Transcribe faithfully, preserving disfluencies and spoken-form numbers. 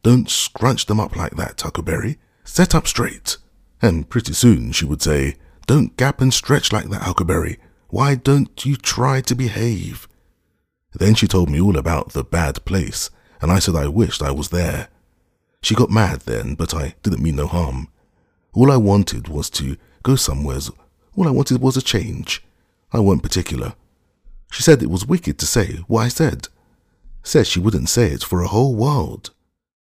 Don't scrunch them up like that, Huckleberry. Set up straight. And pretty soon she would say, Don't gap and stretch like that, Huckleberry. Why don't you try to behave? Then she told me all about the bad place, and I said I wished I was there. She got mad then, but I didn't mean no harm. All I wanted was to go somewheres. All I wanted was a change. I weren't particular. She said it was wicked to say what I said. Said she wouldn't say it for a whole world.